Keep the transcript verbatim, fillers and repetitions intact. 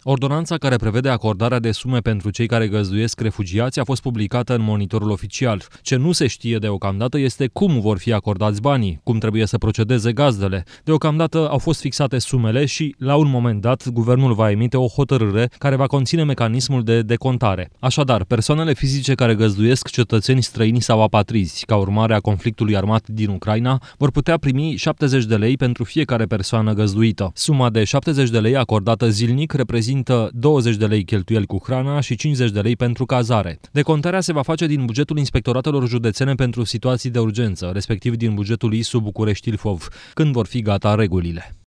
Ordonanța care prevede acordarea de sume pentru cei care găzduiesc refugiați a fost publicată în Monitorul Oficial. Ce nu se știe deocamdată este cum vor fi acordați banii, cum trebuie să procedeze gazdele. Deocamdată au fost fixate sumele și, la un moment dat, guvernul va emite o hotărâre care va conține mecanismul de decontare. Așadar, persoanele fizice care găzduiesc cetățeni străini sau apatrizi, ca urmare a conflictului armat din Ucraina, vor putea primi șaptezeci de lei pentru fiecare persoană găzduită. Suma de șaptezeci de lei acordată zilnic reprezintă douăzeci de lei cheltuieli cu hrana și cincizeci de lei pentru cazare. Decontarea se va face din bugetul inspectoratelor județene pentru situații de urgență, respectiv din bugetul I S U București-Ilfov, când vor fi gata regulile.